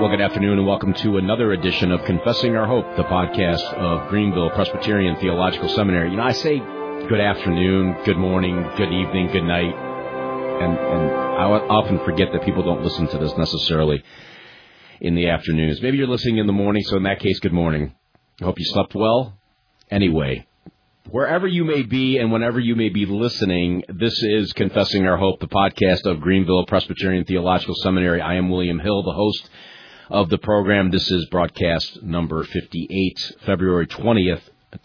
Well, good afternoon and welcome to another edition of Confessing Our Hope, the podcast of Greenville Presbyterian Theological Seminary. You know, I say good afternoon, good morning, good evening, good night, and I often forget that people don't listen to this necessarily in the afternoons. Maybe you're listening in the morning, so in that case, good morning. I hope you slept well. Anyway, wherever you may be and whenever you may be listening, this is Confessing Our Hope, the podcast of Greenville Presbyterian Theological Seminary. I am William Hill, the host of the program. This is broadcast number 58, February 20th,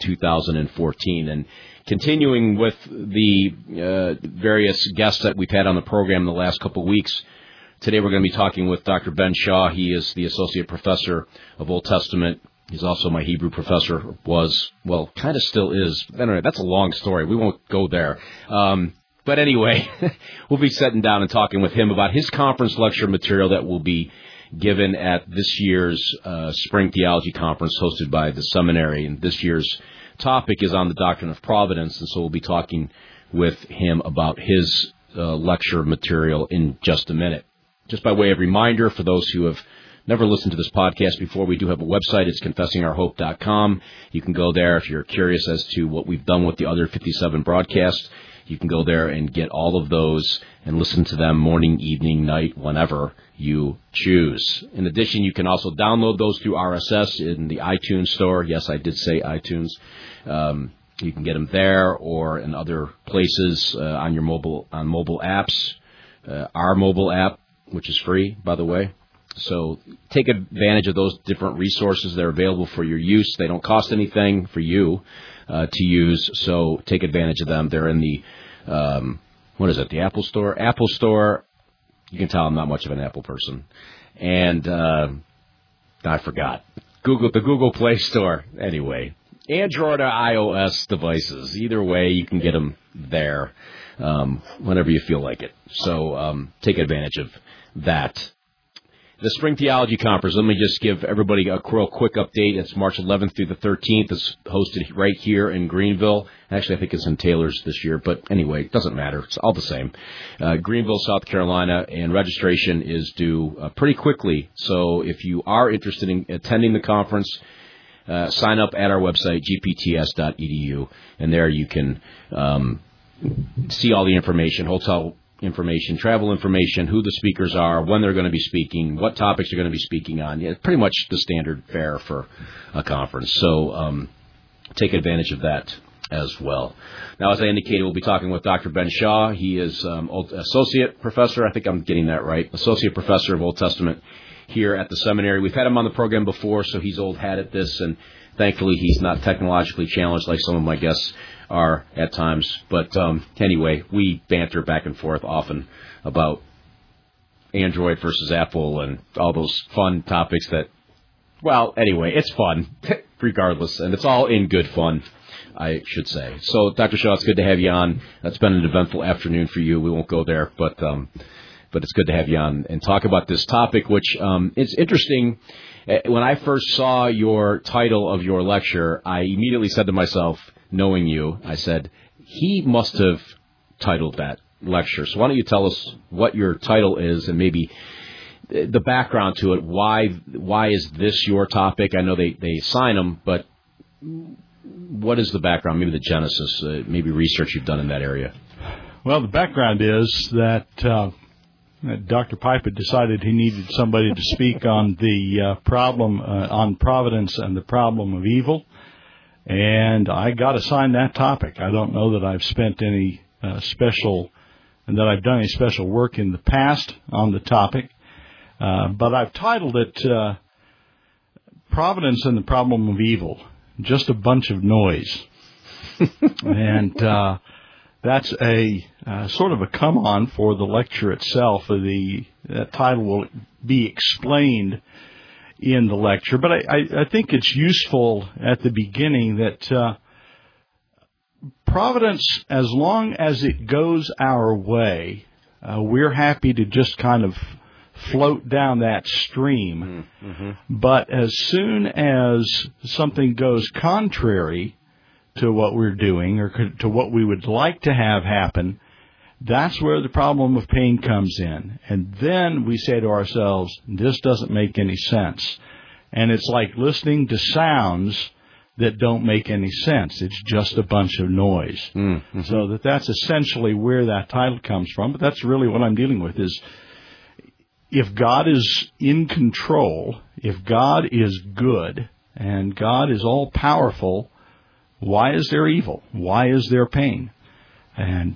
2014. And continuing with the various guests that we've had on the program the last couple of weeks, today we're going to be talking with Dr. Ben Shaw. He is the Associate Professor of Old Testament. He's also my Hebrew professor, kind of still is. Anyway, that's a long story. We won't go there. But anyway, we'll be sitting down and talking with him about his conference lecture material that will be given at this year's Spring Theology Conference hosted by the seminary. And this year's topic is on the doctrine of providence, and so we'll be talking with him about his lecture material in just a minute. Just by way of reminder, for those who have never listened to this podcast before, we do have a website. It's confessingourhope.com. You can go there if you're curious as to what we've done with the other 57 broadcasts. You can go there and get all of those and listen to them morning, evening, night, whenever you choose. In addition, you can also download those through RSS in the iTunes store. Yes, I did say iTunes. You can get them there or in other places on mobile apps. Our mobile app, which is free, by the way. So take advantage of those different resources that are available for your use. They don't cost anything for you to use, so take advantage of them. They're in the, the Apple Store? Apple Store. You can tell I'm not much of an Apple person. And I forgot. The Google Play Store. Anyway, Android or iOS devices. Either way, you can get them there whenever you feel like it. So take advantage of that. The Spring Theology Conference, let me just give everybody a real quick update. It's March 11th through the 13th. It's hosted right here in Greenville. Actually, I think it's in Taylor's this year, but anyway, it doesn't matter. It's all the same. Greenville, South Carolina, and registration is due pretty quickly. So if you are interested in attending the conference, sign up at our website, gpts.edu, and there you can see all the information, hotel information, travel information, who the speakers are, when they're going to be speaking, what topics they're going to be speaking on. Yeah, pretty much the standard fare for a conference. So take advantage of that as well. Now, as I indicated, we'll be talking with Dr. Ben Shaw. He is Associate Professor, I think I'm getting that right, Associate Professor of Old Testament here at the seminary. We've had him on the program before, so he's old hat at this, and thankfully he's not technologically challenged like some of my guests are at times. But anyway, we banter back and forth often about Android versus Apple and all those fun topics that, anyway, it's fun regardless, and it's all in good fun, I should say. So, Dr. Shaw, it's good to have you on. It's been an eventful afternoon for you. We won't go there, but it's good to have you on and talk about this topic, which is interesting. When I first saw your title of your lecture, I immediately said to myself, knowing you, I said, he must have titled that lecture. So why don't you tell us what your title is and maybe the background to it. Why is this your topic? I know they assign them, but what is the background, maybe the genesis, maybe research you've done in that area? Well, the background is that Dr. Pipe had decided he needed somebody to speak on the problem on providence and the problem of evil. And I got assigned that topic. I don't know that I've spent any that I've done any special work in the past on the topic, but I've titled it Providence and the Problem of Evil, just a bunch of noise. And that's a sort of a come-on for the lecture itself. That title will be explained in the lecture, but I think it's useful at the beginning that providence, as long as it goes our way, we're happy to just kind of float down that stream. Mm-hmm. But as soon as something goes contrary to what we're doing or to what we would like to have happen, That's where the problem of pain comes in. And then we say to ourselves, this doesn't make any sense. And it's like listening to sounds that don't make any sense. It's just a bunch of noise. Mm-hmm. So that's essentially where that title comes from. But that's really what I'm dealing with is, if God is in control, if God is good, and God is all-powerful, why is there evil? Why is there pain? And,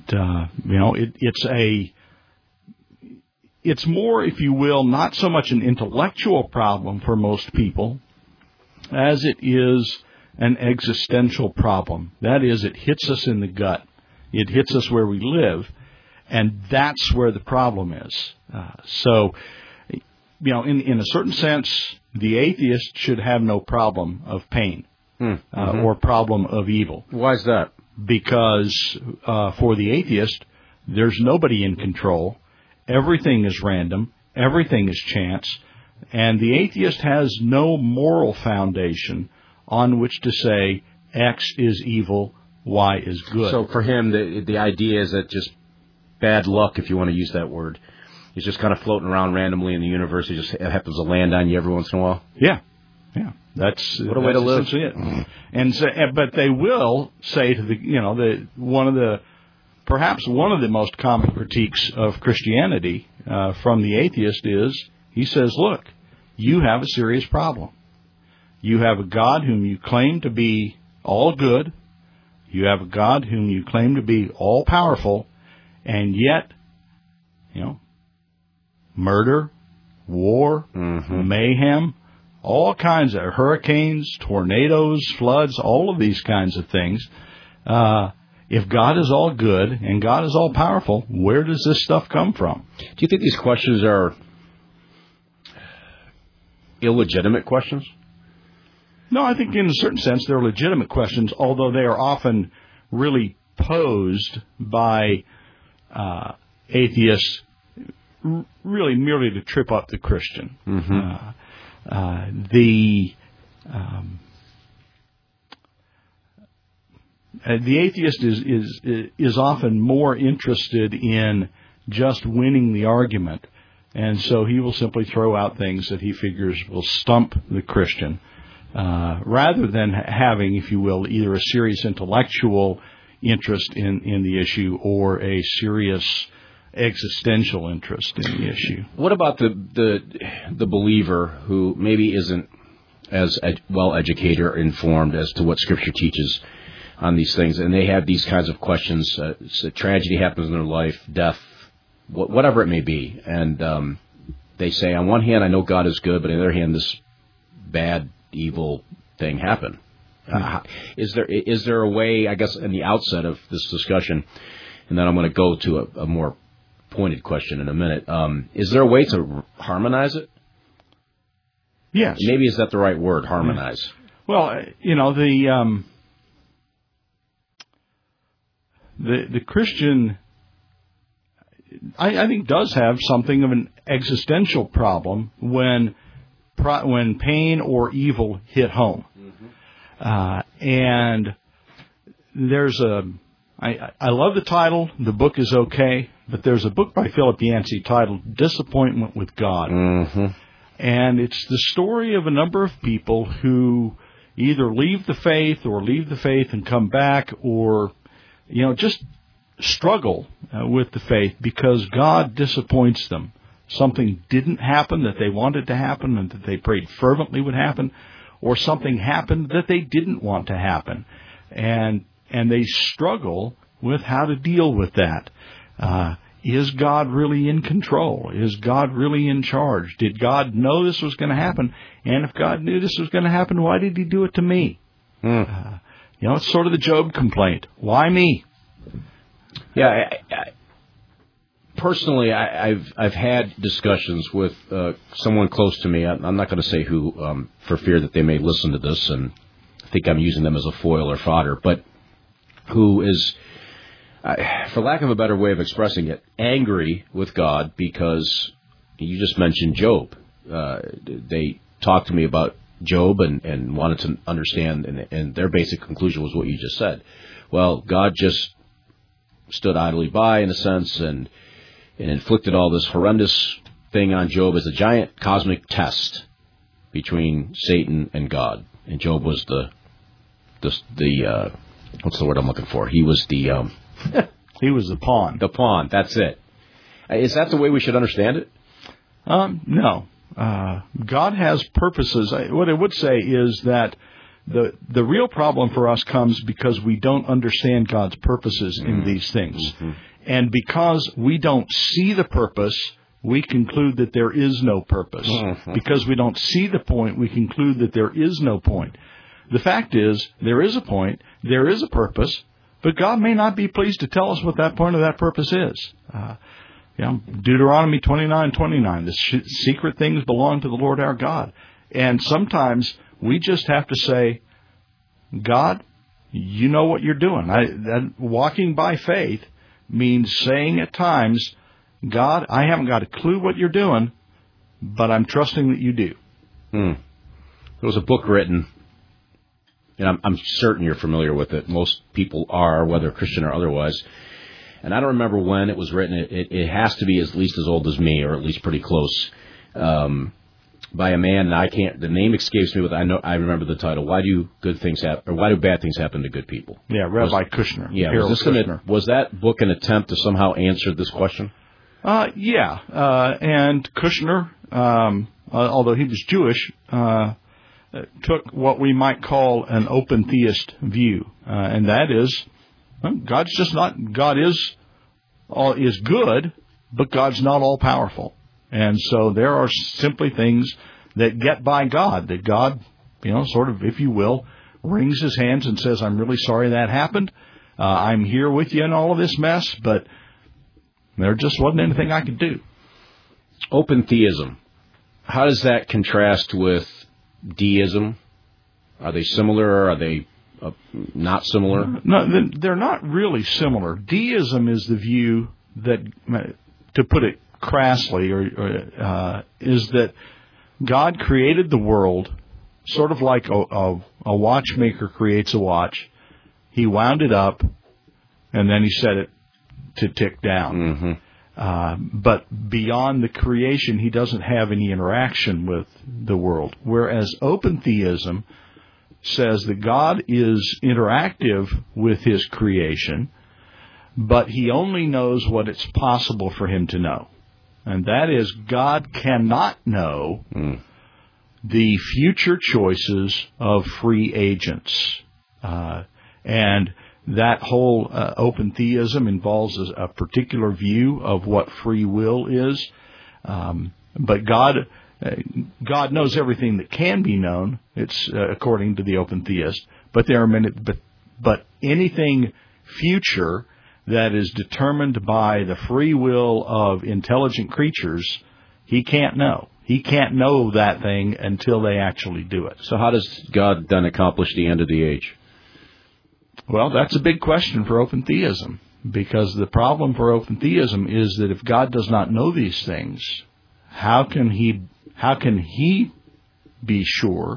it's more, if you will, not so much an intellectual problem for most people as it is an existential problem. That is, it hits us in the gut. It hits us where we live, and that's where the problem is. In a certain sense, the atheist should have no problem of pain or problem of evil. Why is that? Because for the atheist, there's nobody in control. Everything is random. Everything is chance. And the atheist has no moral foundation on which to say X is evil, Y is good. So for him, the idea is that just bad luck, if you want to use that word, is just kind of floating around randomly in the universe. It just happens to land on you every once in a while. Yeah. That's what a way to live. It. And so, but they will say to perhaps one of the most common critiques of Christianity from the atheist is, he says, look, you have a serious problem. You have a God whom you claim to be all good. You have a God whom you claim to be all powerful, and yet, murder, war, mayhem, all kinds of hurricanes, tornadoes, floods, all of these kinds of things. If God is all good and God is all powerful, where does this stuff come from? Do you think these questions are illegitimate questions? No, I think in a certain sense they're legitimate questions, although they are often really posed by atheists really merely to trip up the Christian. The atheist is often more interested in just winning the argument, and so he will simply throw out things that he figures will stump the Christian, rather than having, if you will, either a serious intellectual interest in the issue or a serious existential interest in the issue. What about the believer who maybe isn't as well educated or informed as to what Scripture teaches on these things, and they have these kinds of questions? So tragedy happens in their life, death, whatever it may be, and they say, on one hand, I know God is good, but on the other hand, this bad, evil thing happened. Is there a way, I guess, in the outset of this discussion, and then I'm going to go to a more pointed question in a minute, is there a way to harmonize it? Yes. Maybe is that the right word, harmonize? Well, the Christian, I think, does have something of an existential problem when pain or evil hit home. And there's I love the title, the book is okay, but there's a book by Philip Yancey titled Disappointment with God. And it's the story of a number of people who either leave the faith and come back, or, just struggle with the faith because God disappoints them. Something didn't happen that they wanted to happen and that they prayed fervently would happen, or something happened that they didn't want to happen. And they struggle with how to deal with that. Is God really in control? Is God really in charge? Did God know this was going to happen? And if God knew this was going to happen, why did He do it to me? It's sort of the Job complaint. Why me? Yeah, personally, I've had discussions with someone close to me. I'm not going to say who, for fear that they may listen to this and think I'm using them as a foil or fodder, but who is, for lack of a better way of expressing it, angry with God because you just mentioned Job. They talked to me about Job and wanted to understand, and their basic conclusion was what you just said. Well, God just stood idly by, in a sense, and inflicted all this horrendous thing on Job as a giant cosmic test between Satan and God. And Job was the what's the word I'm looking for? He was the he was the pawn. The pawn. That's it. Is that the way we should understand it? No. God has purposes. What I would say is that the real problem for us comes because we don't understand God's purposes in these things. Mm-hmm. And because we don't see the purpose, we conclude that there is no purpose. Mm-hmm. Because we don't see the point, we conclude that there is no point. The fact is, there is a point, there is a purpose, but God may not be pleased to tell us what that point of that purpose is. Deuteronomy 29:29, the secret things belong to the Lord our God. And sometimes we just have to say, God, you know what you're doing. Walking by faith means saying at times, God, I haven't got a clue what you're doing, but I'm trusting that you do. There was a book written, and I'm certain you're familiar with it. Most people are, whether Christian or otherwise. And I don't remember when it was written. It has to be at least as old as me, or at least pretty close, by a man. And the name escapes me. I remember the title. Why do bad things happen to good people? Yeah, Rabbi Kushner. Yeah, was that book an attempt to somehow answer this question? Yeah, and Kushner, although he was Jewish, took what we might call an open theist view, and that is, God is good, but God's not all powerful, and so there are simply things that get by God, that God, sort of, if you will, wrings his hands and says, I'm really sorry that happened. I'm here with you in all of this mess, but there just wasn't anything I could do. Open theism. How does that contrast with deism? Are they similar, or are they not similar? No, they're not really similar. Deism is the view that, to put it crassly, is that God created the world sort of like a watchmaker creates a watch. He wound it up, and then he set it to tick down. Mm-hmm. But beyond the creation, he doesn't have any interaction with the world. Whereas open theism says that God is interactive with his creation, but he only knows what it's possible for him to know. And that is, God cannot know the future choices of free agents. And that whole open theism involves a particular view of what free will is. But God knows everything that can be known. It's according to the open theist. But there are but anything future that is determined by the free will of intelligent creatures, he can't know. He can't know that thing until they actually do it. So how does God then accomplish the end of the age? Well, that's a big question for open theism, because the problem for open theism is that if God does not know these things, how can he be sure,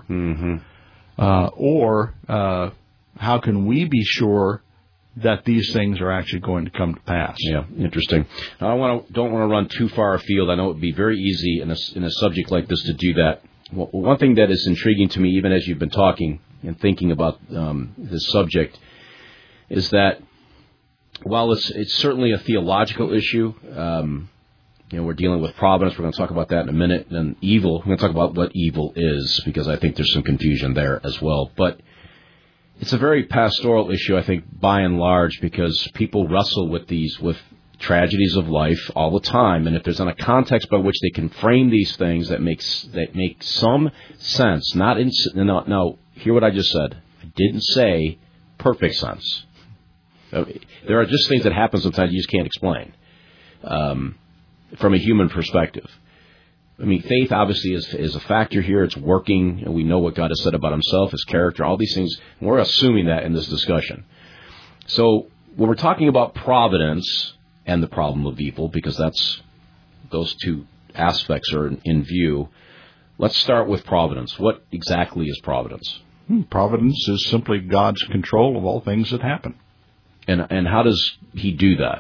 or how can we be sure that these things are actually going to come to pass? Yeah, interesting. Now, don't want to run too far afield. I know it would be very easy in a subject like this to do that. Well, one thing that is intriguing to me, even as you've been talking and thinking about this subject, is that while it's certainly a theological issue, we're dealing with providence. We're going to talk about that in a minute. And evil, we're going to talk about what evil is, because I think there's some confusion there as well. But it's a very pastoral issue, I think, by and large, because people wrestle with tragedies of life all the time, and if there's a context by which they can frame these things that make some sense, now hear what I just said. I didn't say perfect sense. There are just things that happen sometimes you just can't explain from a human perspective. I mean, faith obviously is a factor here. It's working, and we know what God has said about himself, his character, all these things. And we're assuming that in this discussion. So when we're talking about providence and the problem of evil, because those two aspects are in view, let's start with providence. What exactly is providence? Providence is simply God's control of all things that happen. And how does he do that?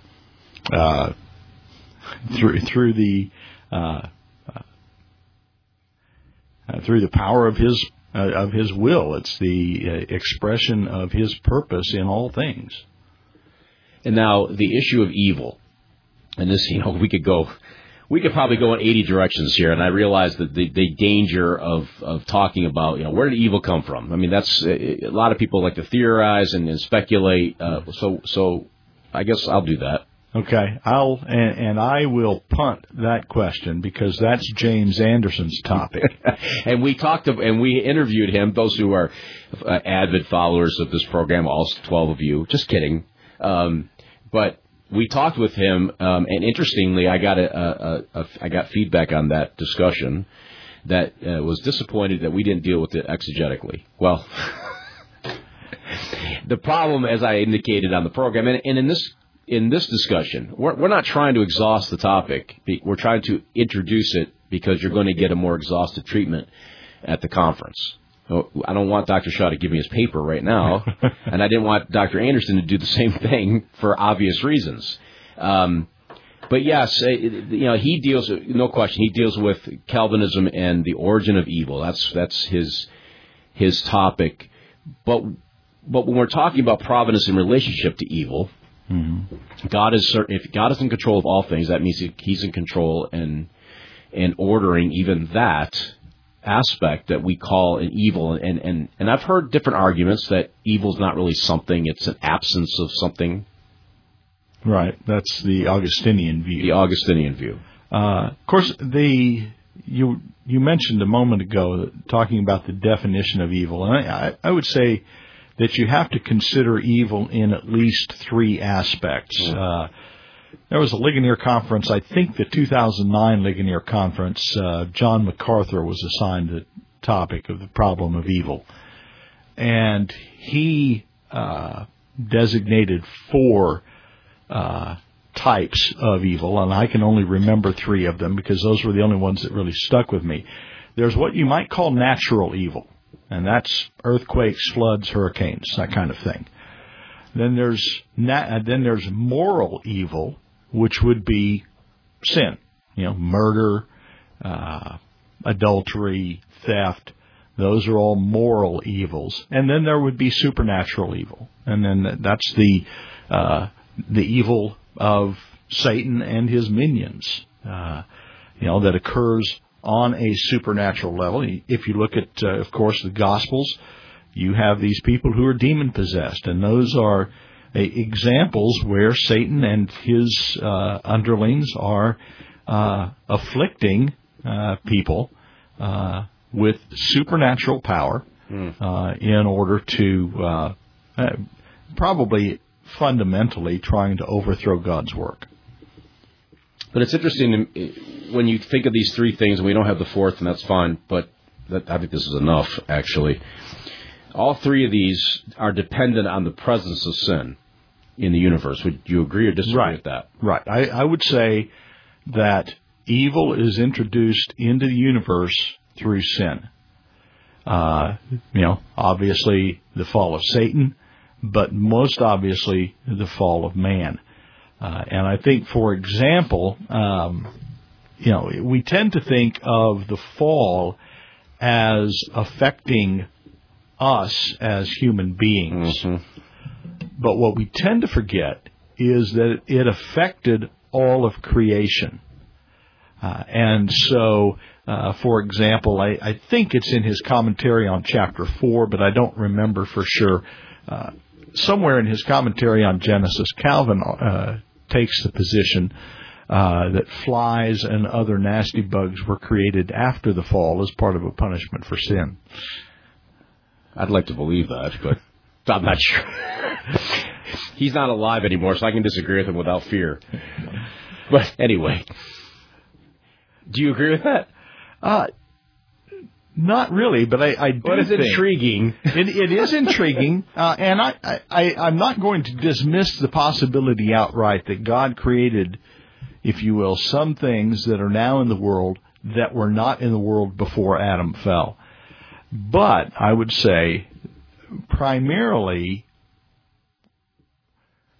Through the power of his will. It's the expression of his purpose in all things. And now the issue of evil, and this, we could probably go in 80 directions here, and I realize that the danger of talking about, where did evil come from? I mean, that's a lot of people like to theorize and speculate. So I guess I'll do that. Okay, I will punt that question because that's James Anderson's topic. And we interviewed him. Those who are avid followers of this program, all 12 of you. Just kidding. But we talked with him, and interestingly, I got feedback on that discussion that was disappointed that we didn't deal with it exegetically. Well, the problem, as I indicated on the program, and in this discussion, we're not trying to exhaust the topic. We're trying to introduce it because you're going to get a more exhaustive treatment at the conference. I don't want Dr. Shaw to give me his paper right now, and I didn't want Dr. Anderson to do the same thing for obvious reasons. But yes, he deals, no question, he deals with Calvinism and the origin of evil. That's his topic. But when we're talking about providence in relationship to evil, mm-hmm. If God is in control of all things, that means he's in control and ordering even that aspect that we call an evil. And I've heard different arguments that evil is not really something, it's an absence of something. Right. That's the Augustinian view. Of course, you mentioned a moment ago talking about the definition of evil, and I would say that you have to consider evil in at least three aspects. There was a Ligonier conference, I think the 2009 Ligonier conference. John MacArthur was assigned the topic of the problem of evil. And he designated four types of evil, and I can only remember three of them because those were the only ones that really stuck with me. There's what you might call natural evil, and that's earthquakes, floods, hurricanes, that kind of thing. Then there's moral evil, which would be sin, murder, adultery, theft. Those are all moral evils. And then there would be supernatural evil, and then that's the evil of Satan and his minions, that occurs on a supernatural level. If you look at, of course, the Gospels, you have these people who are demon-possessed, and those are examples where Satan and his underlings are afflicting people with supernatural power in order to probably fundamentally trying to overthrow God's work. But it's interesting when you think of these three things, and we don't have the fourth, and that's fine, but I think this is enough, actually. All three of these are dependent on the presence of sin in the universe. Would you agree or disagree with that? Right. I would say that evil is introduced into the universe through sin. Obviously the fall of Satan, but most obviously the fall of man. And I think, for example, we tend to think of the fall as affecting us as human beings. Mm-hmm. But what we tend to forget is that it affected all of creation. And so, for example, I think it's in his commentary on chapter 4, but I don't remember for sure. Somewhere in his commentary on Genesis, Calvin takes the position that flies and other nasty bugs were created after the fall as part of a punishment for sin. I'd like to believe that, but I'm not sure. He's not alive anymore, so I can disagree with him without fear. But anyway, do you agree with that? Not really, but I do. But it's intriguing. It is intriguing, and I'm not going to dismiss the possibility outright that God created, if you will, some things that are now in the world that were not in the world before Adam fell. But I would say primarily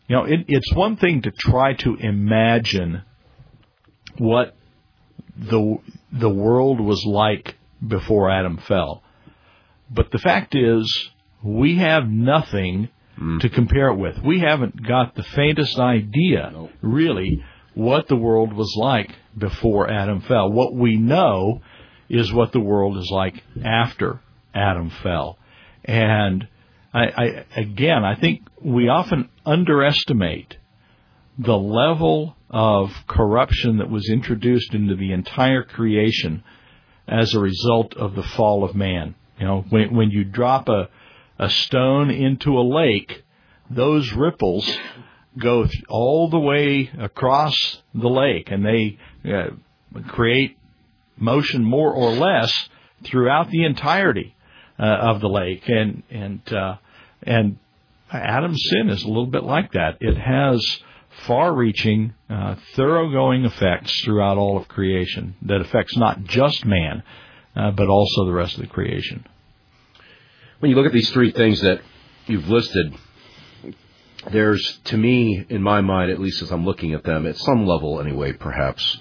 It's one thing to try to imagine what the world was like before Adam fell. But the fact is, we have nothing to compare it with. We haven't got the faintest idea, really, what the world was like before Adam fell. What we know is what the world is like after Adam fell. And I think we often underestimate the level of corruption that was introduced into the entire creation as a result of the fall of man. When you drop a stone into a lake, those ripples go all the way across the lake, and they create motion more or less throughout the entirety of the lake. And Adam's sin is a little bit like that. It has far-reaching, thoroughgoing effects throughout all of creation that affects not just man, but also the rest of the creation. When you look at these three things that you've listed, there's, to me, in my mind, at least as I'm looking at them, at some level anyway, perhaps,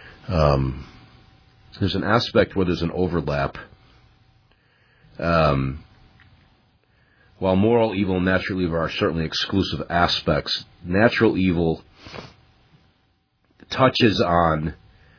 there's an aspect where there's an overlap. While moral evil and natural evil are certainly exclusive aspects, natural evil touches on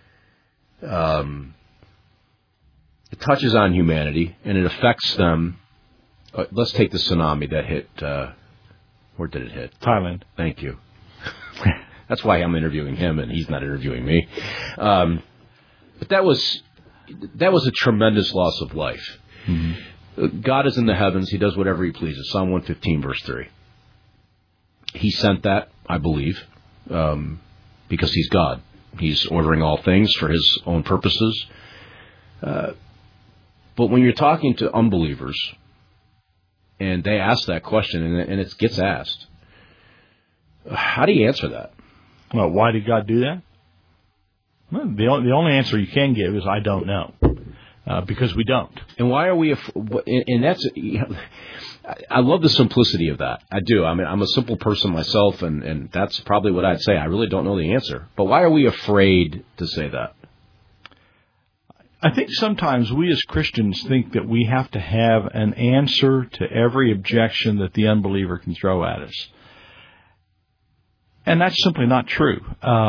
humanity, and it affects them. Let's take the tsunami that hit. Where did it hit? Thailand. Thank you. That's why I'm interviewing him, and he's not interviewing me. But that was a tremendous loss of life. Mm-hmm. God is in the heavens. He does whatever he pleases. Psalm 115, verse 3. He sent that, I believe, because he's God. He's ordering all things for his own purposes. But when you're talking to unbelievers, and they ask that question, and it gets asked, how do you answer that? Well, why did God do that? Well, the only answer you can give is, I don't know. Because we don't. And why are we? And that's. I love the simplicity of that. I do. I mean, I'm a simple person myself, and that's probably what I'd say. I really don't know the answer. But why are we afraid to say that? I think sometimes we as Christians think that we have to have an answer to every objection that the unbeliever can throw at us. And that's simply not true.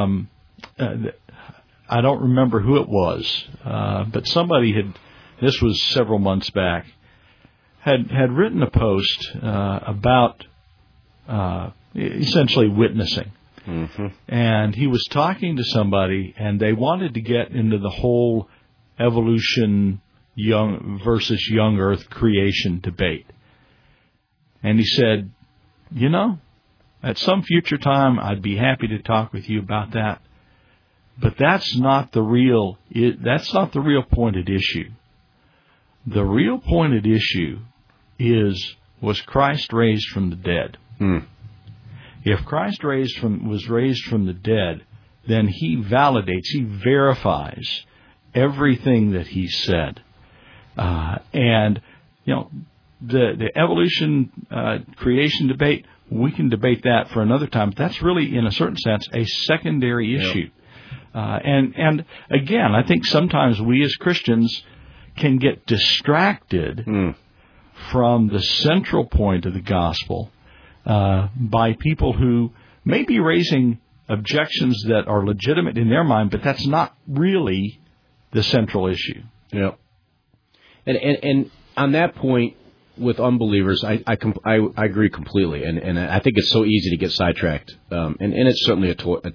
I don't remember who it was, but somebody this was several months back, had written a post about essentially witnessing. Mm-hmm. And he was talking to somebody, and they wanted to get into the whole evolution young versus young earth creation debate. And he said, at some future time, I'd be happy to talk with you about that. But that's not the real point at issue. The real point at issue is, was Christ raised from the dead? If Christ was raised from the dead, then he validates, he verifies everything that he said. And the evolution creation debate, we can debate that for another time. But that's really, in a certain sense, a secondary issue. And again, I think sometimes we as Christians can get distracted from the central point of the gospel by people who may be raising objections that are legitimate in their mind, but that's not really the central issue. Yeah. And on that point with unbelievers, I agree completely, and I think it's so easy to get sidetracked, and it's certainly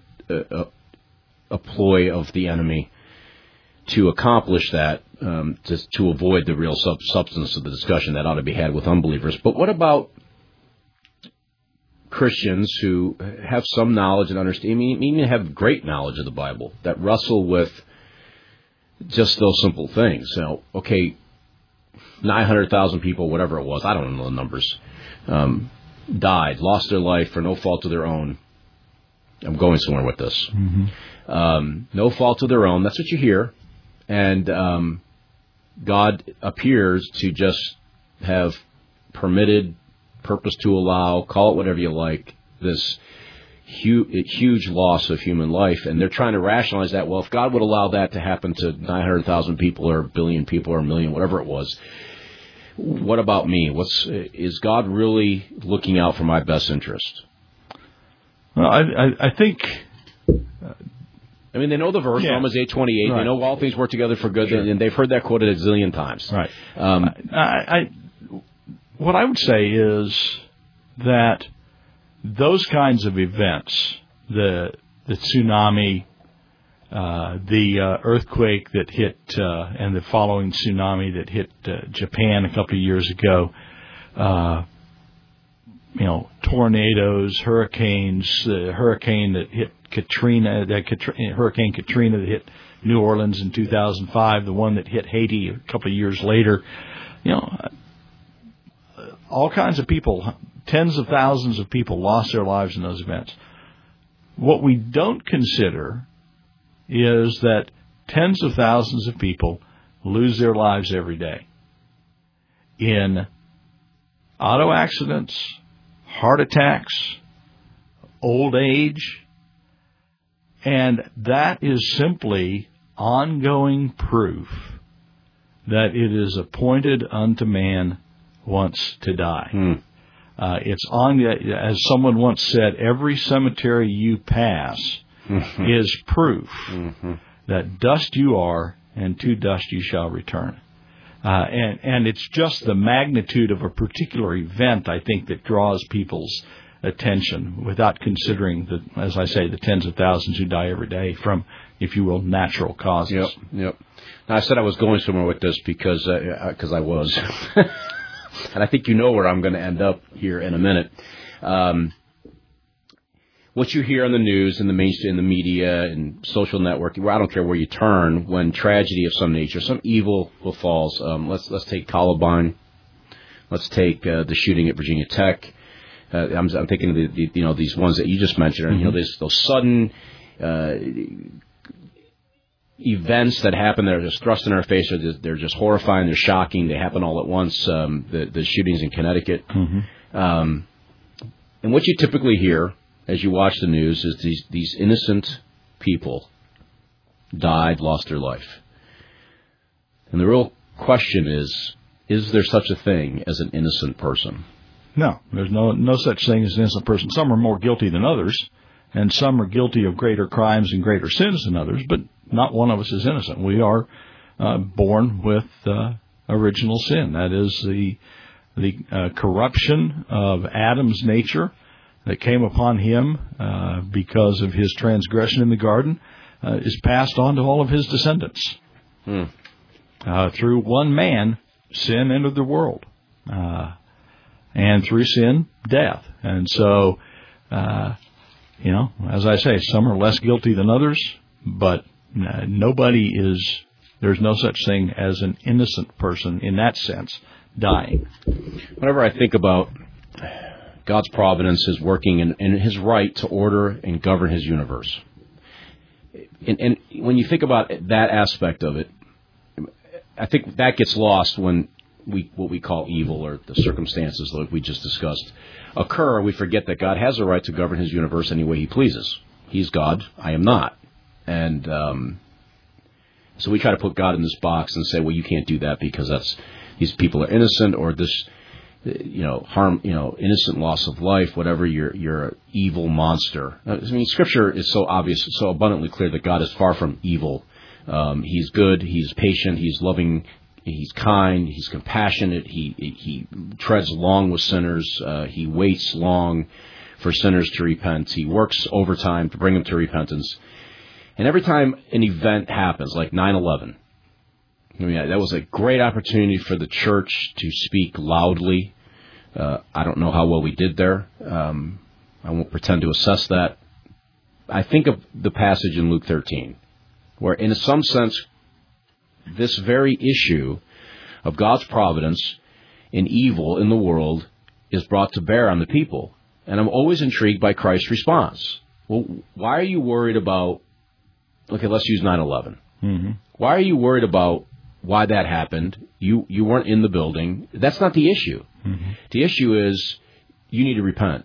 a ploy of the enemy to accomplish that, to avoid the real substance of the discussion that ought to be had with unbelievers. But what about Christians who have some knowledge and understanding, even have great knowledge of the Bible, that wrestle with just those simple things? 900,000 people, whatever it was, I don't know the numbers, died, lost their life for no fault of their own. I'm going somewhere with this. Mm-hmm. No fault of their own. That's what you hear. And God appears to just have permitted, purpose to allow, call it whatever you like, this huge loss of human life, and they're trying to rationalize that. Well, if God would allow that to happen to 900,000 people or a billion people or a million, whatever it was, what about me? Is God really looking out for my best interest? Well, I think. I mean, they know the verse, Romans 8:28. Right. They know all things work together for good, and they've heard that quoted a zillion times. Right. What I would say is that those kinds of events, the tsunami, the earthquake that hit, and the following tsunami that hit Japan a couple of years ago, tornadoes, hurricanes, the hurricane that hit Hurricane Katrina that hit New Orleans in 2005, the one that hit Haiti a couple of years later, all kinds of people, tens of thousands of people lost their lives in those events. What we don't consider is that tens of thousands of people lose their lives every day in auto accidents, heart attacks, old age, and that is simply ongoing proof that it is appointed unto man once to die. It's on, as someone once said, every cemetery you pass is proof that dust you are, and to dust you shall return. And it's just the magnitude of a particular event, I think, that draws people's attention, without considering as I say, the tens of thousands who die every day from, if you will, natural causes. Yep. Now, I said I was going somewhere with this because I was, and I think you know where I'm going to end up here in a minute. What you hear on the news, in the mainstream, in the media, and social networking, I don't care where you turn, when tragedy of some nature, some evil befalls. Let's take Columbine. Let's take the shooting at Virginia Tech. I'm thinking of these ones that you just mentioned. Mm-hmm. Those sudden events that happen that are just thrust in our face. They're just horrifying. They're shocking. They happen all at once. The shootings in Connecticut. Mm-hmm. And what you typically hear as you watch the news is these innocent people died, lost their life. And the real question is there such a thing as an innocent person? No, there's no such thing as an innocent person. Some are more guilty than others, and some are guilty of greater crimes and greater sins than others, but not one of us is innocent. We are born with original sin. That is the corruption of Adam's nature that came upon him because of his transgression in the garden is passed on to all of his descendants. Through one man, sin entered the world. And through sin, death. And so, as I say, some are less guilty than others, but there's no such thing as an innocent person in that sense dying. Whenever I think about God's providence, His working, and His right to order and govern His universe, and when you think about that aspect of it, I think that gets lost when what we call evil, or the circumstances like we just discussed, occur. We forget that God has a right to govern His universe any way He pleases. He's God. I am not. And so we try to put God in this box and say, well, you can't do that because these people are innocent, or this, harm, innocent loss of life, whatever. You're an evil monster. I mean, Scripture is so obvious, so abundantly clear that God is far from evil. He's good. He's patient. He's loving. He's kind. He's compassionate. He treads long with sinners. He waits long for sinners to repent. He works overtime to bring them to repentance. And every time an event happens, like 9/11, that was a great opportunity for the church to speak loudly. I don't know how well we did there. I won't pretend to assess that. I think of the passage in Luke 13, where in some sense, this very issue of God's providence in evil in the world is brought to bear on the people. And I'm always intrigued by Christ's response. Well, why are you worried about, okay, let's use 9/11. Mm-hmm. Why are you worried about why that happened? You weren't in the building. That's not the issue. Mm-hmm. The issue is you need to repent.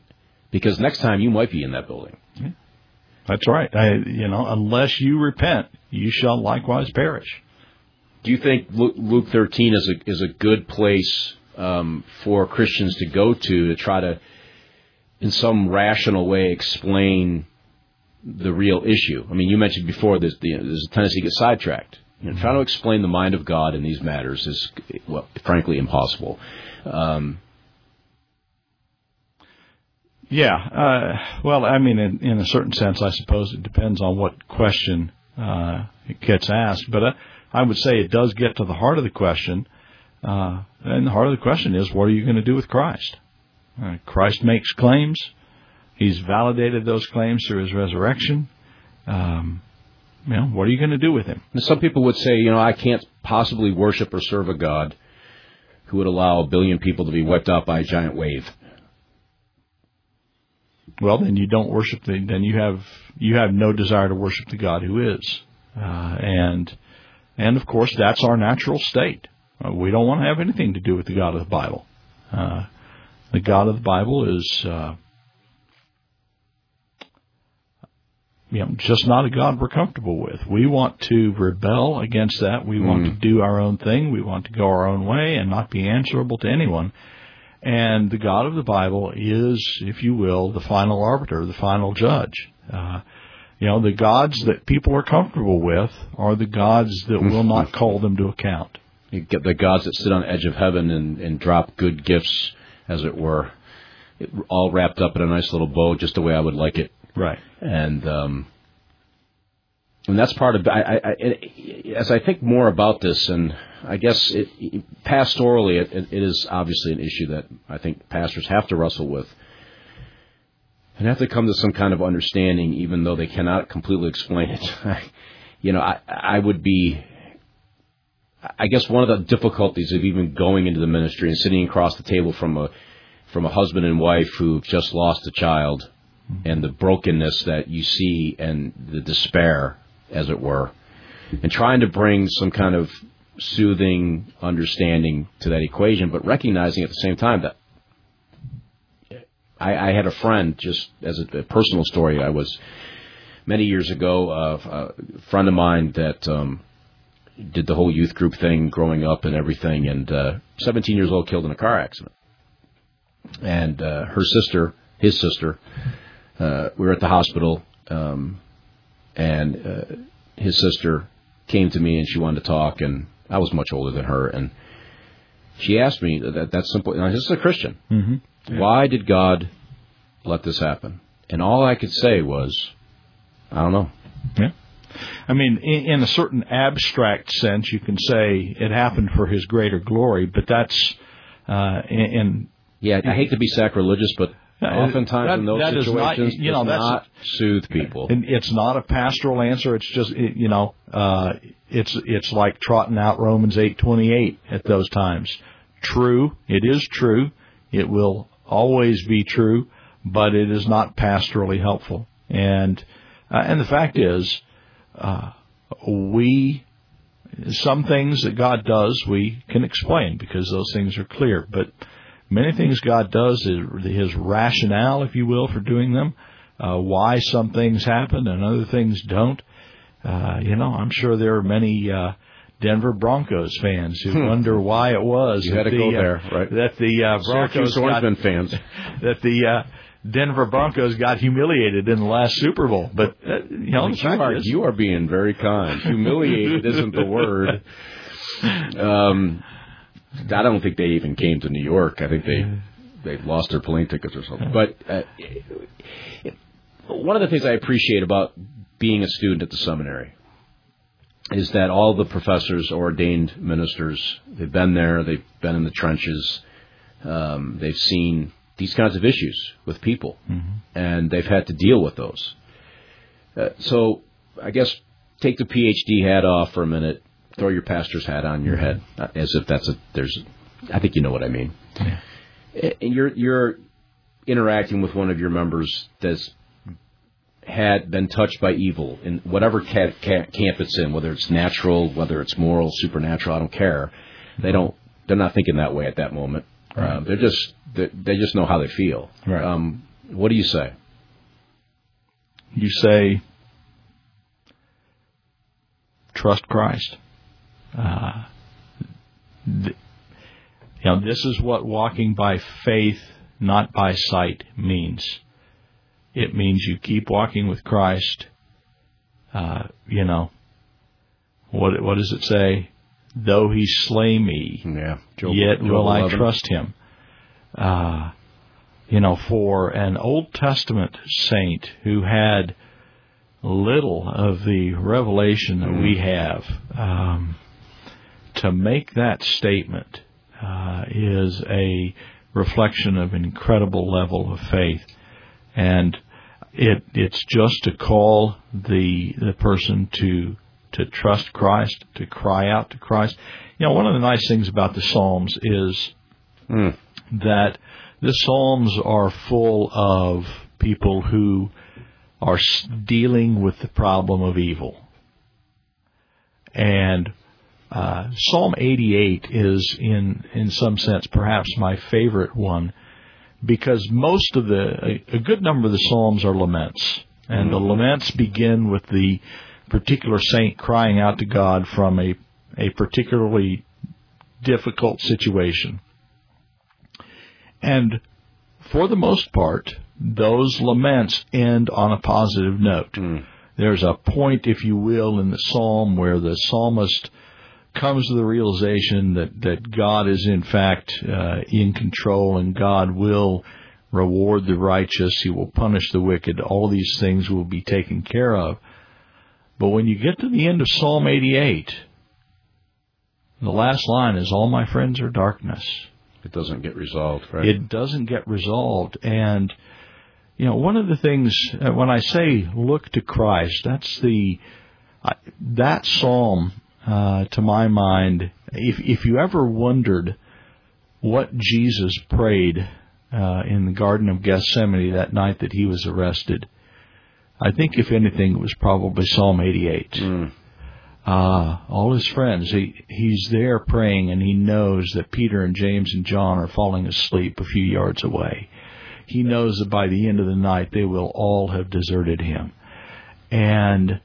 Because next time you might be in that building. Yeah. That's right. Unless you repent, you shall likewise perish. Do you think Luke 13 is a good place for Christians to go to try to, in some rational way, explain the real issue? I mean, you mentioned before there's a tendency to get sidetracked. Trying to explain the mind of God in these matters is, well, frankly, impossible. Well, I mean, in a certain sense, I suppose it depends on what question it gets asked. But I would say it does get to the heart of the question. And the heart of the question is, what are you going to do with Christ? Christ makes claims. He's validated those claims through his resurrection. What are you going to do with him? And some people would say, I can't possibly worship or serve a God who would allow 1 billion people to be wiped out by a giant wave. Well, then you don't worship then you have no desire to worship the God who is. And of course, that's our natural state. We don't want to have anything to do with the God of the Bible. The God of the Bible is just not a God we're comfortable with. We want to rebel against that. We want to do our own thing. We want to go our own way and not be answerable to anyone. And the God of the Bible is, if you will, the final arbiter, the final judge. The gods that people are comfortable with are the gods that will not call them to account. You get the gods that sit on the edge of heaven and drop good gifts, as it were, all wrapped up in a nice little bow, just the way I would like it. Right. And that's part of, as I think more about this, and I guess pastorally, it is obviously an issue that I think pastors have to wrestle with and have to come to some kind of understanding, even though they cannot completely explain it. I guess one of the difficulties of even going into the ministry and sitting across the table from a husband and wife who've just lost a child, and the brokenness that you see and the despair, as it were, and trying to bring some kind of soothing understanding to that equation, but recognizing at the same time that I had a friend, just as a personal story, I was, many years ago, a friend of mine that did the whole youth group thing growing up and everything, and 17 years old, killed in a car accident. And his sister, we were at the hospital, and his sister came to me and she wanted to talk, and I was much older than her, and she asked me that simple. And this is a Christian. Mm-hmm. Yeah. Why did God let this happen? And all I could say was, I don't know. Yeah. I mean, in a certain abstract sense, you can say it happened for His greater glory, but that's Yeah, I hate to be sacrilegious, but oftentimes in those situations, does not soothe people. And it's not a pastoral answer. It's just, it's like trotting out Romans 8:28 at those times. True, it is true. It will always be true, but it is not pastorally helpful. And the fact is, some things that God does, we can explain because those things are clear, but many things God does, His rationale, if you will, for doing them, why some things happen and other things don't. I'm sure there are many Denver Broncos fans who wonder why it was you had to go there, right? That the Broncos fans that the Denver Broncos got humiliated in the last Super Bowl. But the fact is, you are being very kind. Humiliated isn't the word. I don't think they even came to New York. I think they lost their plane tickets or something. But one of the things I appreciate about being a student at the seminary is that all the professors, ordained ministers, they've been there, they've been in the trenches, they've seen these kinds of issues with people, and they've had to deal with those. So I guess take the PhD hat off for a minute. Throw your pastor's hat on your head, as if I think you know what I mean. Yeah. And you're interacting with one of your members that's had been touched by evil in whatever camp it's in, whether it's natural, whether it's moral, supernatural, I don't care. They're not thinking that way at that moment. Right. They just know how they feel. Right. what do you say? You say, trust Christ. This is what walking by faith, not by sight, means. It means you keep walking with Christ. What does it say? Though he slay me, yet will I trust him. For an Old Testament saint who had little of the revelation that we have, to make that statement is a reflection of an incredible level of faith. And it's just to call the person to trust Christ, to cry out to Christ. One of the nice things about the Psalms is that the Psalms are full of people who are dealing with the problem of evil. And Psalm 88 is, in some sense, perhaps my favorite one, because a good number of the Psalms are laments. And the laments begin with the particular saint crying out to God from a particularly difficult situation. And for the most part, those laments end on a positive note. There's a point, if you will, in the psalm where the psalmist comes to the realization that God is in fact in control, and God will reward the righteous, he will punish the wicked, all these things will be taken care of. But when you get to the end of Psalm 88, the last line is, all my friends are darkness. It doesn't get resolved, right? It doesn't get resolved. And, one of the things, when I say look to Christ, that psalm, to my mind, if you ever wondered what Jesus prayed in the Garden of Gethsemane that night that he was arrested, I think, if anything, it was probably Psalm 88. All his friends, he's there praying, and he knows that Peter and James and John are falling asleep a few yards away. He knows that by the end of the night they will all have deserted him. And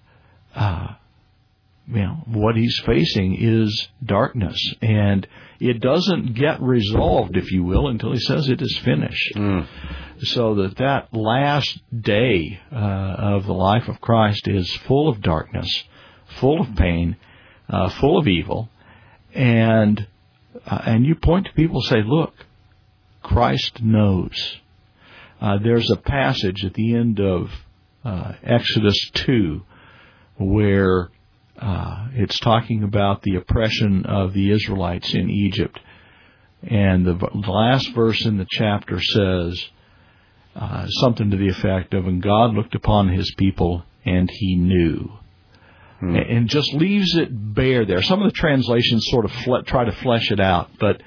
what he's facing is darkness. And it doesn't get resolved, if you will, until he says it is finished. So that last day of the life of Christ is full of darkness, full of pain, full of evil. And you point to people and say, look, Christ knows. There's a passage at the end of Exodus 2 where it's talking about the oppression of the Israelites in Egypt. And the last verse in the chapter says something to the effect of, and God looked upon his people and he knew. And just leaves it bare there. Some of the translations sort of try to flesh it out, but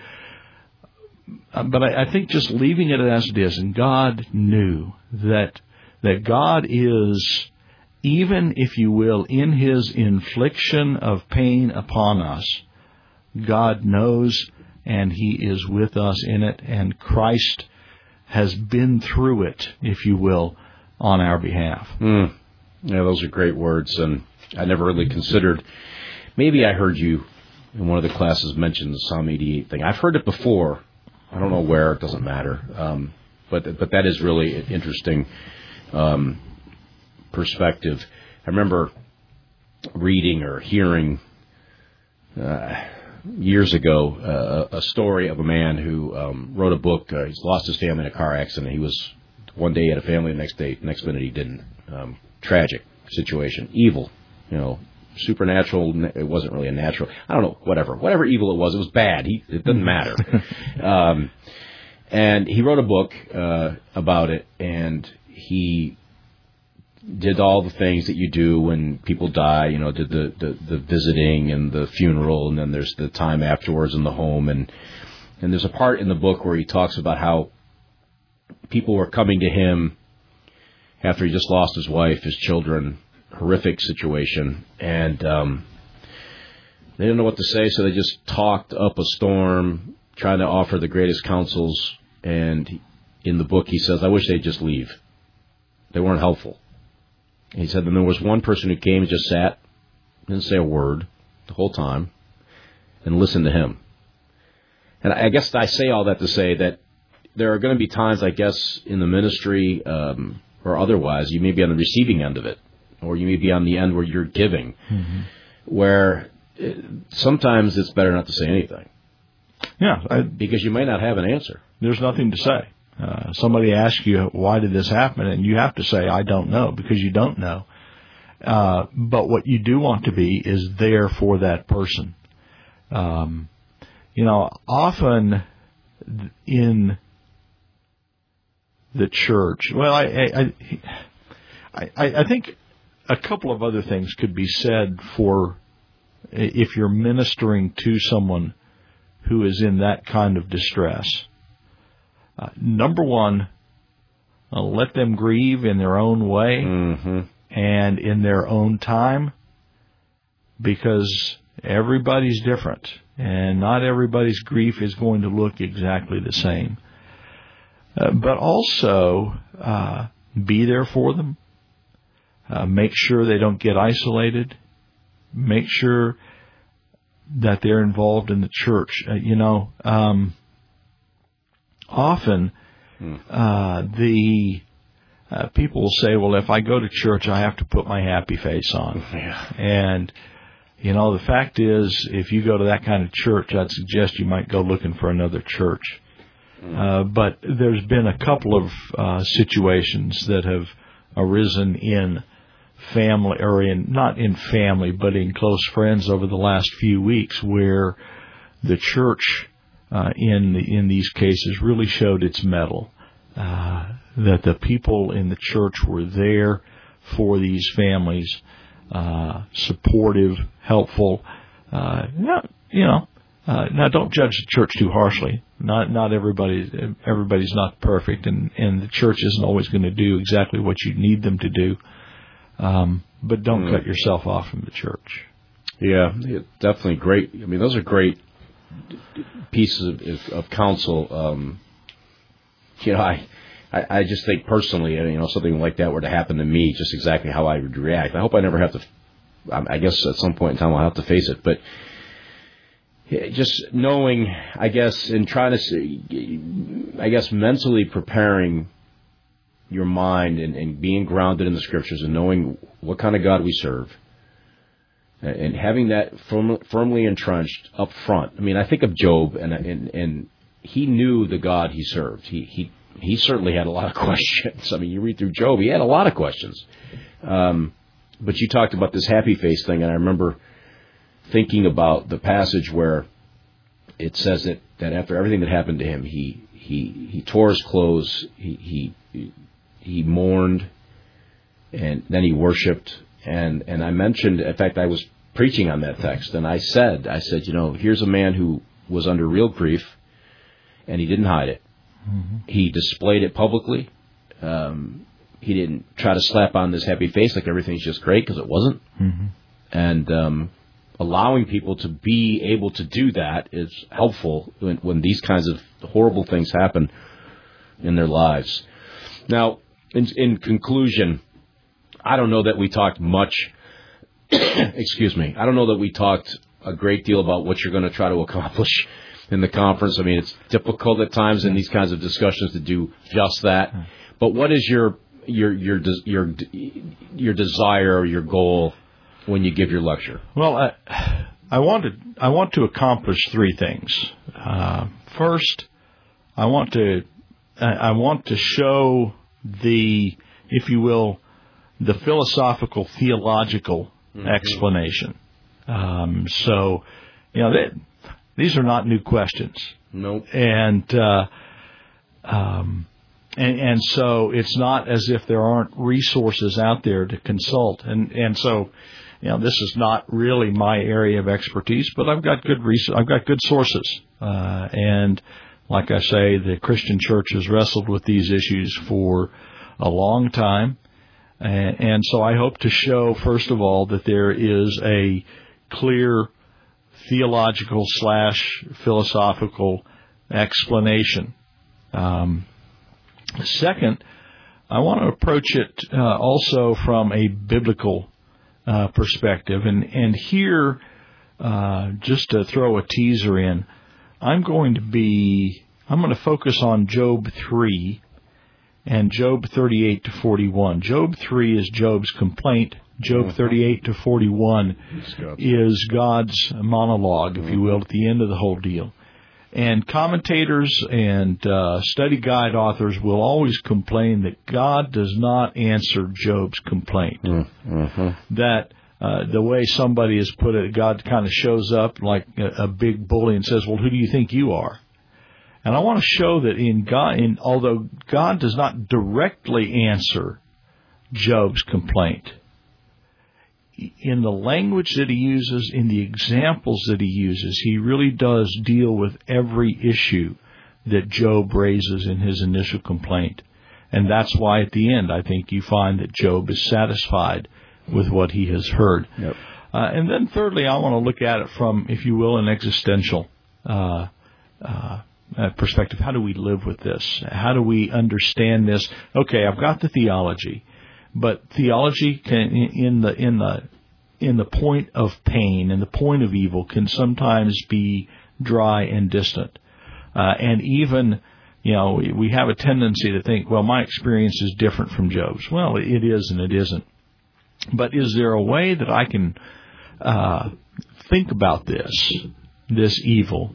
I think just leaving it as it is, and God knew that God is, even, if you will, in his infliction of pain upon us, God knows, and he is with us in it, and Christ has been through it, if you will, on our behalf. Yeah, those are great words, and I never really considered. Maybe I heard you in one of the classes mention the Psalm 88 thing. I've heard it before. I don't know where. It doesn't matter. But that is really an interesting perspective. I remember reading or hearing years ago a story of a man who wrote a book. He's lost his family in a car accident. He was, one day he had a family, the next minute he didn't. Tragic situation. Evil. Supernatural. It wasn't really a natural. I don't know. Whatever evil it was bad. It doesn't matter. And he wrote a book about it, and he did all the things that you do when people die. Did the visiting and the funeral, and then there's the time afterwards in the home, and there's a part in the book where he talks about how people were coming to him after he just lost his wife, his children. Horrific situation, and they didn't know what to say, so they just talked up a storm, trying to offer the greatest counsels, and in the book, he says, I wish they'd just leave. They weren't helpful. He said, and there was one person who came and just sat, didn't say a word the whole time, and listened to him. And I guess I say all that to say that there are going to be times, I guess, in the ministry or otherwise, you may be on the receiving end of it, or you may be on the end where you're giving, where sometimes it's better not to say anything. Yeah. Because you may not have an answer. There's nothing to say. Somebody asks you, why did this happen? And you have to say, I don't know, because you don't know. But what you do want to be is there for that person. Often in the church, well, I think a couple of other things could be said for if you're ministering to someone who is in that kind of distress. Number one, let them grieve in their own way and in their own time, because everybody's different and not everybody's grief is going to look exactly the same. But also be there for them. Make sure they don't get isolated. Make sure that they're involved in the church. Often the people will say, well, if I go to church, I have to put my happy face on. Yeah. And, the fact is, if you go to that kind of church, I'd suggest you might go looking for another church. But there's been a couple of situations that have arisen in family, or not in family, but in close friends over the last few weeks, where the church in these cases really showed its mettle. That the people in the church were there for these families, supportive, helpful. Now don't judge the church too harshly. Not everybody's not perfect, and the church isn't always going to do exactly what you need them to do. But don't cut yourself off from the church. Yeah, definitely great. I mean, those are great pieces of counsel. I just think personally, something like that were to happen to me, just exactly how I would react. I hope I never have to. I guess at some point in time I'll have to face it, but just knowing, I guess, and trying to, mentally preparing your mind and being grounded in the Scriptures and knowing what kind of God we serve, and having that firmly entrenched up front. I mean, I think of Job, and he knew the God he served. He certainly had a lot of questions. I mean, you read through Job, he had a lot of questions. But you talked about this happy face thing, and I remember thinking about the passage where it says that after everything that happened to him, he tore his clothes, he mourned, and then he worshipped. And I mentioned, in fact, I was preaching on that text, and I said, here's a man who was under real grief, and he didn't hide it. He displayed it publicly. He didn't try to slap on this happy face like everything's just great, because it wasn't. And allowing people to be able to do that is helpful when these kinds of horrible things happen in their lives. Now, in conclusion, I don't know that we talked much. Excuse me. I don't know that we talked a great deal about what you're going to try to accomplish in the conference. I mean, it's difficult at times in these kinds of discussions to do just that. But what is your desire or your goal when you give your lecture? Well, I want to accomplish three things. First, I want to show the, if you will, the philosophical, theological explanation. So, these are not new questions. Nope. And so it's not as if there aren't resources out there to consult. And so, this is not really my area of expertise, but I've got good sources. And like I say, the Christian church has wrestled with these issues for a long time. And so I hope to show, first of all, that there is a clear theological / philosophical explanation. Second, I want to approach it also from a biblical perspective. And here, just to throw a teaser in, I'm going to focus on Job 3 and Job 38 to 41. Job 3 is Job's complaint. Job 38 to 41 is God's monologue, if you will, at the end of the whole deal. And commentators and study guide authors will always complain that God does not answer Job's complaint. That the way somebody has put it, God kind of shows up like a big bully and says, well, who do you think you are? And I want to show that although God does not directly answer Job's complaint, in the language that he uses, in the examples that he uses, he really does deal with every issue that Job raises in his initial complaint. And that's why at the end, I think you find that Job is satisfied with what he has heard. Yep. And then thirdly, I want to look at it from, if you will, an existential perspective. How do we live with this? How do we understand this? Okay, I've got the theology. But theology can, in the point of pain, in the point of evil, can sometimes be dry and distant. And even, we have a tendency to think, well, my experience is different from Job's. Well, it is and it isn't. But is there a way that I can think about this evil,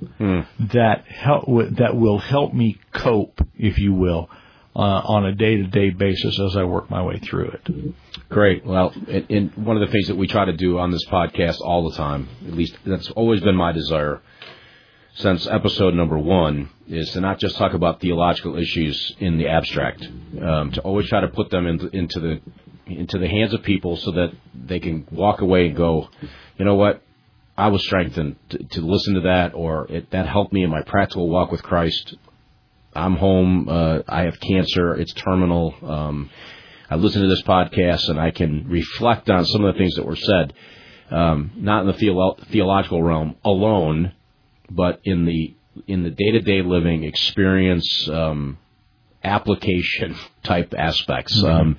that will help me cope, if you will, on a day-to-day basis as I work my way through it? Great. Well, and one of the things that we try to do on this podcast all the time, at least that's always been my desire since episode number 1, is to not just talk about theological issues in the abstract, to always try to put them into the hands of people so that they can walk away and go, you know what, I was strengthened to listen to that, or that helped me in my practical walk with Christ. I'm home. I have cancer. It's terminal. I listen to this podcast and I can reflect on some of the things that were said, not in the theological realm alone, but in the day-to-day living experience, application type aspects.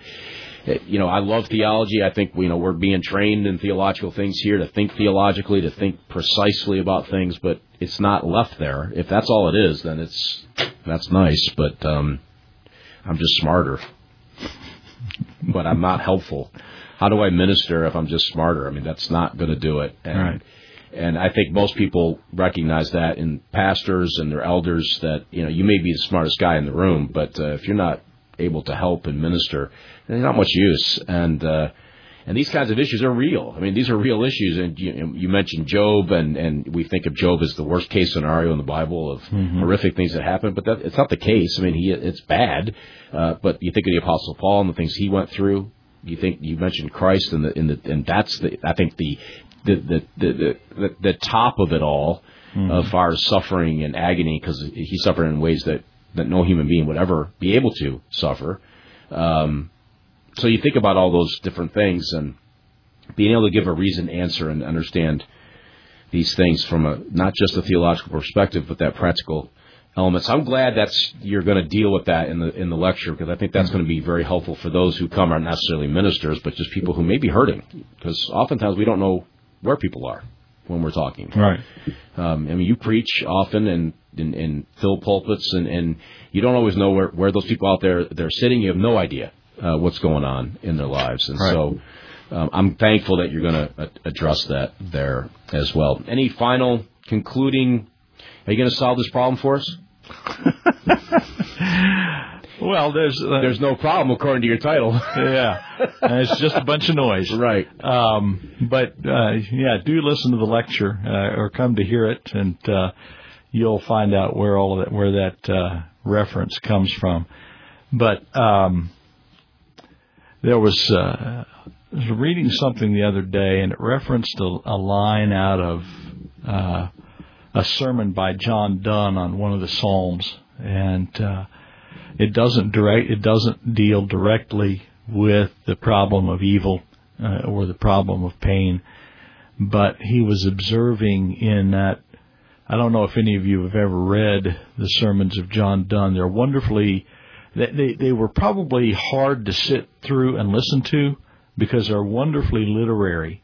I love theology. I think we're being trained in theological things here to think theologically, to think precisely about things, but it's not left there. If that's all it is, then that's nice, but I'm just smarter. But I'm not helpful. How do I minister if I'm just smarter? I mean, that's not going to do it. And I think most people recognize that in pastors and their elders, that you may be the smartest guy in the room, but if you're not able to help and minister, there's not much use. And these kinds of issues are real. I mean, these are real issues. And you mentioned Job, and we think of Job as the worst case scenario in the Bible of horrific things that happen, but it's not the case. I mean, it's bad. But you think of the Apostle Paul and the things he went through. You mentioned Christ, and that's I think the top of it all, as far as suffering and agony, because he suffered in ways that no human being would ever be able to suffer. So you think about all those different things, and being able to give a reasoned answer and understand these things from not just a theological perspective, but that practical element. So I'm glad you're going to deal with that in the lecture, because I think that's going to be very helpful for those who come, aren't necessarily ministers, but just people who may be hurting, because oftentimes we don't know where people are when we're talking. Right. I mean, you preach often and fill pulpits, and you don't always know where those people out there they're sitting. You have no idea what's going on in their lives, and so I'm thankful that you're going to address that there as well. Any final concluding? Are you going to solve this problem for us? Well, there's no problem according to your title. Yeah, it's just a bunch of noise, right? But do listen to the lecture or come to hear it, and you'll find out where that reference comes from. But there was I was reading something the other day, and it referenced a line out of a sermon by John Donne on one of the Psalms, and it doesn't deal directly with the problem of evil or the problem of pain, but he was observing in that. I don't know if any of you have ever read the sermons of John Donne. They're wonderfully they were probably hard to sit through and listen to because they're wonderfully literary.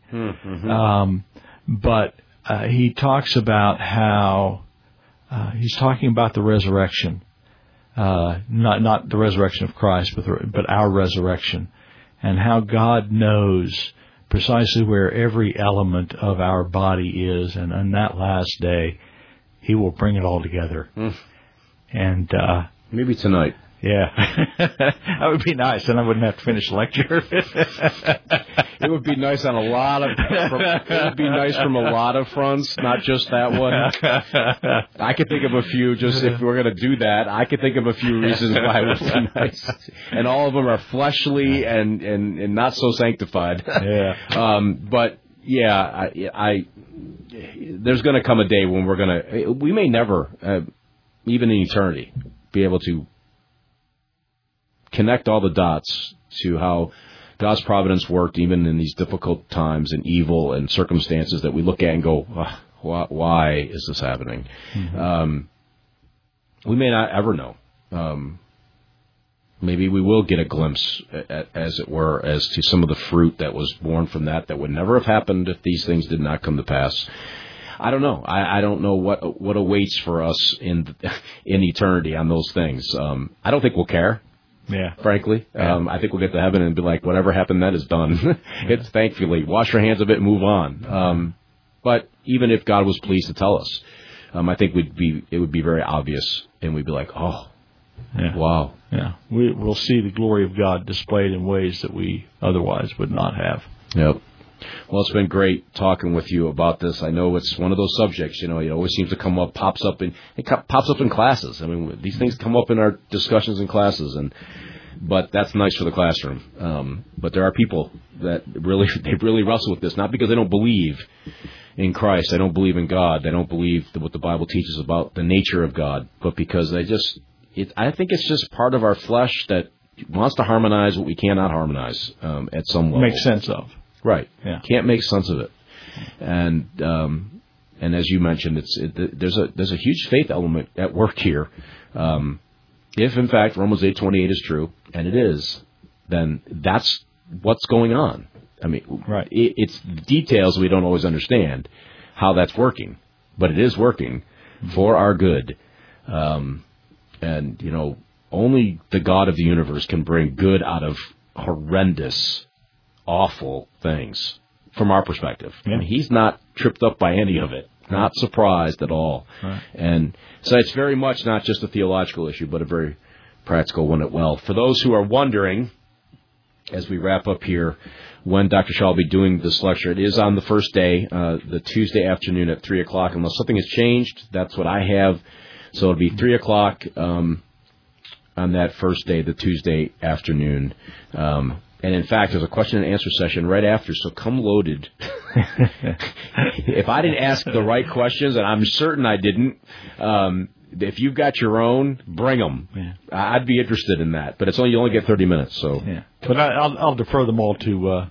But he talks about how he's talking about the resurrection, not the resurrection of Christ, but our resurrection, and how God knows precisely where every element of our body is, and on that last day, He will bring it all together. And maybe tonight. Yeah, that would be nice, and I wouldn't have to finish the lecture. It would be nice on a lot of. It would be nice from a lot of fronts, not just that one. I could think of a few. Just if we're going to do that, I could think of a few reasons why it would be nice, and all of them are fleshly and not so sanctified. Yeah. But yeah, I there's going to come a day when we may never, even in eternity, be able to connect all the dots to how God's providence worked even in these difficult times and evil and circumstances that we look at and go, why is this happening? We may not ever know. Maybe we will get a glimpse, as it were, as to some of the fruit that was born from that would never have happened if these things did not come to pass. I don't know. I don't know what awaits for us in eternity on those things. I don't think we'll care. Yeah. Frankly, I think we'll get to heaven and be like, whatever happened then is done. It's thankfully wash your hands of it and move on. But even if God was pleased to tell us, I think it would be very obvious, and we'd be like, oh, wow. Yeah. We'll see the glory of God displayed in ways that we otherwise would not have. Yep. Well, it's been great talking with you about this. I know it's one of those subjects, it always seems to come up, pops up in classes. I mean, these things come up in our discussions in classes, but that's nice for the classroom. But there are people that really wrestle with this, not because they don't believe in Christ, they don't believe in God, they don't believe what the Bible teaches about the nature of God, but because I think it's just part of our flesh that wants to harmonize what we cannot harmonize at some level. Make sense of. Right. Yeah. Can't make sense of it. And as you mentioned, there's a huge faith element at work here. If in fact Romans 8:28 is true, and it is, then that's what's going on. I mean, right. It's details we don't always understand how that's working, but it is working for our good. And only the God of the universe can bring good out of horrendous, awful things from our perspective. Yeah. I mean, He's not tripped up by any of it, not surprised at all. Right. And so it's very much not just a theological issue, but a very practical one as well. For those who are wondering, as we wrap up here, when Dr. Shaw will be doing this lecture, it is on the first day, the Tuesday afternoon at 3 o'clock. Unless something has changed, that's what I have. So it'll be 3 o'clock on that first day, the Tuesday afternoon. And in fact, there's a question and answer session right after, so come loaded. If I didn't ask the right questions, and I'm certain I didn't, if you've got your own, bring them. Yeah. I'd be interested in that, but you only get 30 minutes. So, yeah. But I'll defer them all to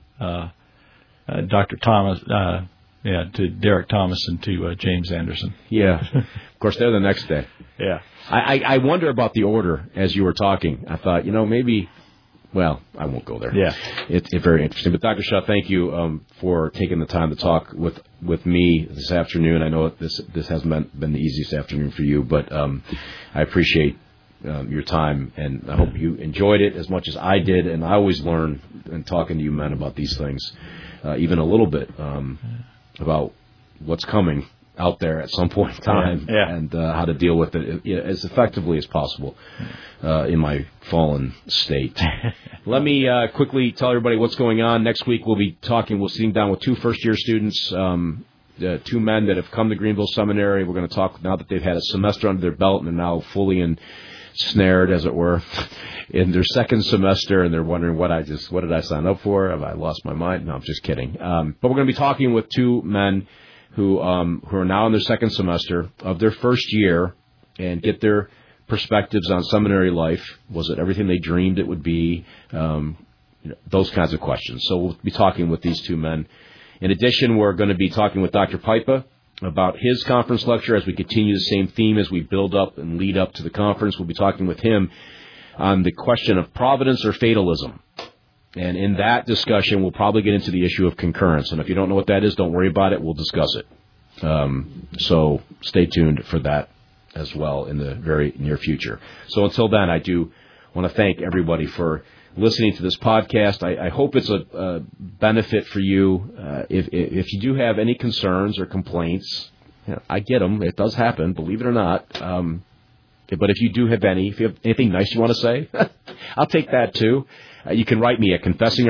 Dr. Thomas, to Derek Thomas and to James Anderson. Yeah, of course they're the next day. Yeah. I wonder about the order as you were talking. I thought, maybe. Well, I won't go there. Yeah. It's very interesting. But Dr. Shaw, thank you for taking the time to talk with me this afternoon. I know this hasn't been the easiest afternoon for you, but I appreciate your time, and I hope you enjoyed it as much as I did. And I always learn in talking to you men about these things, even a little bit about what's coming out there at some point in time, and how to deal with it as effectively as possible in my fallen state. Let me quickly tell everybody what's going on. Next week we'll sitting down with two first-year students, two men that have come to Greenville Seminary. We're going to talk now that they've had a semester under their belt and are now fully ensnared, as it were, in their second semester, and they're wondering what did I sign up for? Have I lost my mind? No, I'm just kidding. But we're going to be talking with two men who are now in their second semester of their first year and get their perspectives on seminary life. Was it everything they dreamed it would be? Those kinds of questions. So we'll be talking with these two men. In addition, we're going to be talking with Dr. Pipa about his conference lecture as we continue the same theme as we build up and lead up to the conference. We'll be talking with him on the question of providence or fatalism. And in that discussion, we'll probably get into the issue of concurrence. And if you don't know what that is, don't worry about it. We'll discuss it. So stay tuned for that as well in the very near future. So until then, I do want to thank everybody for listening to this podcast. I hope it's a benefit for you. If you do have any concerns or complaints, I get them. It does happen, believe it or not. But if you do have if you have anything nice you want to say, I'll take that too. You can write me at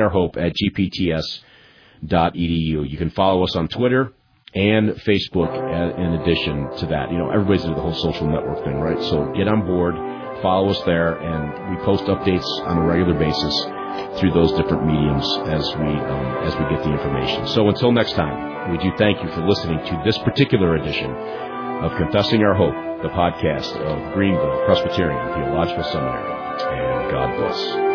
confessingourhope@gpts.edu. You can follow us on Twitter and Facebook in addition to that. Everybody's into the whole social network thing, right? So get on board, follow us there, and we post updates on a regular basis through those different mediums as we get the information. So until next time, we do thank you for listening to this particular edition of Confessing Our Hope, the podcast of Greenville Presbyterian Theological Seminary. And God bless.